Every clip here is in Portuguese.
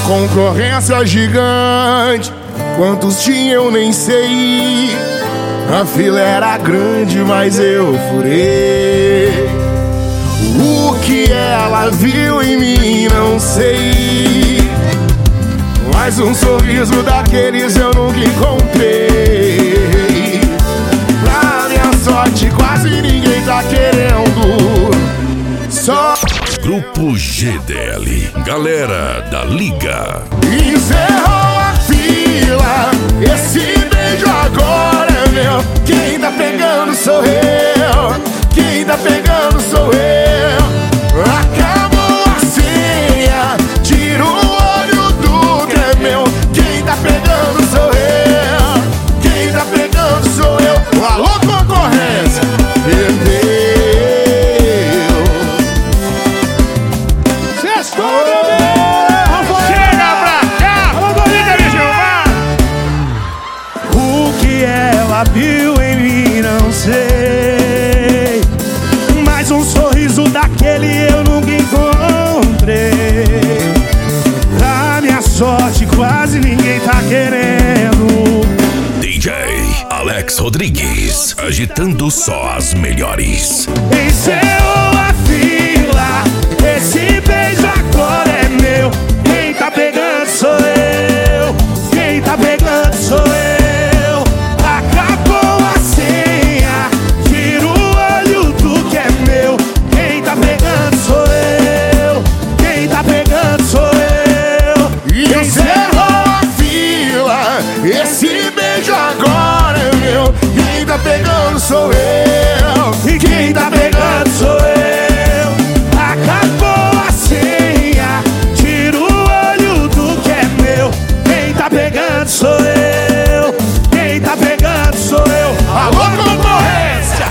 concorrência gigante, quantos tinha eu nem sei. A fila era grande, mas eu furei. O que ela viu em mim não sei, mas um sorriso daqueles eu nunca encontrei. Pra minha sorte quase ninguém tá querendo. Só Grupo GDL, galera da Liga. encerrou a fila, esse beijo agora é meu. Quem tá pegando sou eu, quem tá pegando sou eu. Acabou a senha, tira o olho do que é meu. Quem tá pegando sou eu, quem tá pegando sou eu. Alô, concorrência, perdeu. Sextou, Chega pra cá! Liga de Gilmar! O que ela viu em mim não sei, mas um sorriso daquele eu nunca encontrei. Pra minha sorte quase ninguém tá querendo. DJ Alex Rodrigues, agitando só as melhores. Encerrou a fila, esse beijo agora é meu. Quem tá pegando sou eu, quem tá pegando sou eu. Acabou a senha, tira o olho do que é meu. Quem tá pegando sou eu, quem tá pegando sou eu. Encerrou a fila, esse beijo agora é meu. Quem tá pegando sou eu, E quem tá pegando sou eu. Acabou a senha, tira o olho do que é meu. Quem tá pegando sou eu, quem tá pegando sou eu. alô, concorrência.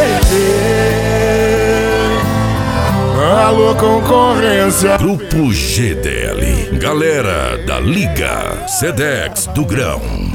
Alô, concorrência. Grupo GDL, galera da Liga. Sedex do Grão.